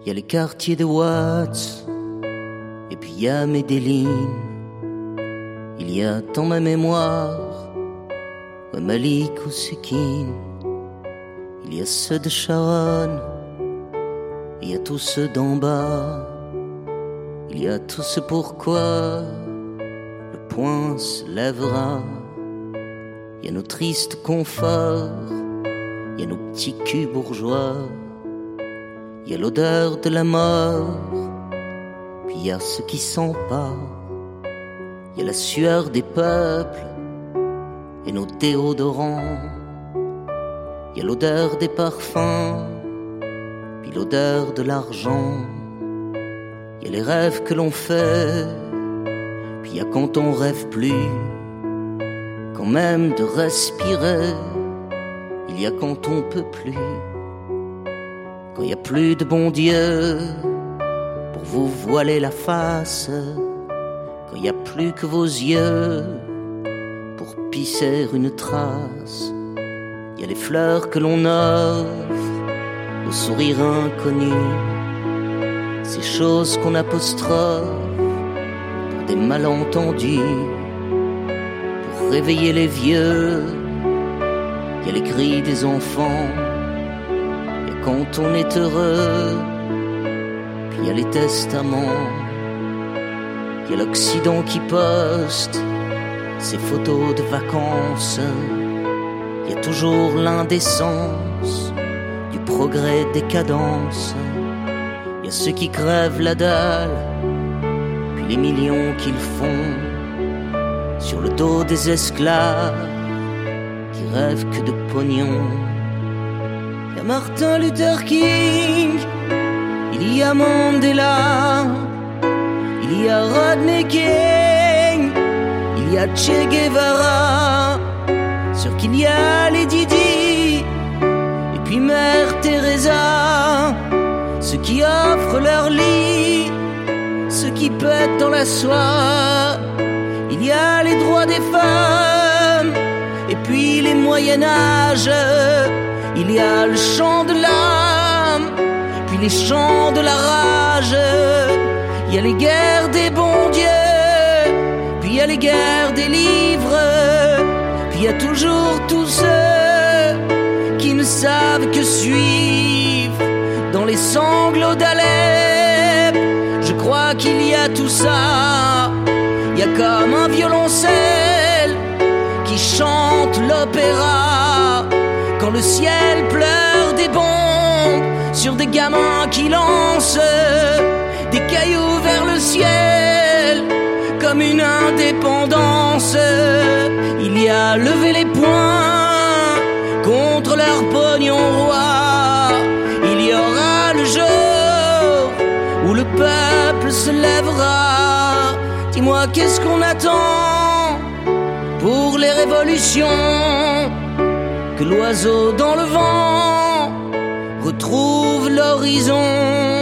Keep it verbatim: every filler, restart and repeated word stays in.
y a les quartiers de Watts, et puis y a Medellin. Il y a dans ma mémoire ouais, Malik ou Sekine. Il y a ceux de Sharon, il y a tous ceux d'en bas. Il y a tout ce pourquoi le point se lèvera. Il y a nos tristes conforts, il y a nos petits culs bourgeois. Il y a l'odeur de la mort, puis il y a ce qui sent pas. Il y a la sueur des peuples et nos déodorants. Il y a l'odeur des parfums, puis l'odeur de l'argent. Il y a les rêves que l'on fait, puis il y a quand on rêve plus. Quand même de respirer, il y a quand on peut plus. Quand il n'y a plus de bon Dieu pour vous voiler la face. Quand il n'y a plus que vos yeux pour pisser une trace. Il y a les fleurs que l'on offre au sourire inconnu. Ces choses qu'on apostrophe pour des malentendus. Pour réveiller les vieux, il y a les cris des enfants. Quand on est heureux, puis il y a les testaments. Il y a l'Occident qui poste ses photos de vacances. Il y a toujours l'indécence du progrès décadence. Il y a ceux qui crèvent la dalle, puis les millions qu'ils font sur le dos des esclaves qui rêvent que de pognon. Il y a Martin Luther King, il y a Mandela, il y a Rodney King, il y a Che Guevara, sûr qu'il y a les Didi, et puis Mère Teresa, ceux qui offrent leur lit, ceux qui pètent dans la soie. Il y a les droits des femmes, et puis les Moyen-Âge. Il y a le chant de l'âme, puis les chants de la rage. Il y a les guerres des bons dieux, puis il y a les guerres des livres. Puis il y a toujours tous ceux qui ne savent que suivre dans les sanglots d'Alep. Je crois qu'il y a tout ça. Il y a comme un violoncelle qui chante l'opéra. Quand le ciel pleure des bombes sur des gamins qui lancent des cailloux vers le ciel comme une indépendance. Il y a levé les poings contre leur pognon roi. Il y aura le jour où le peuple se lèvera. Dis-moi, qu'est-ce qu'on attend pour les révolutions? Que l'oiseau dans le vent retrouve l'horizon.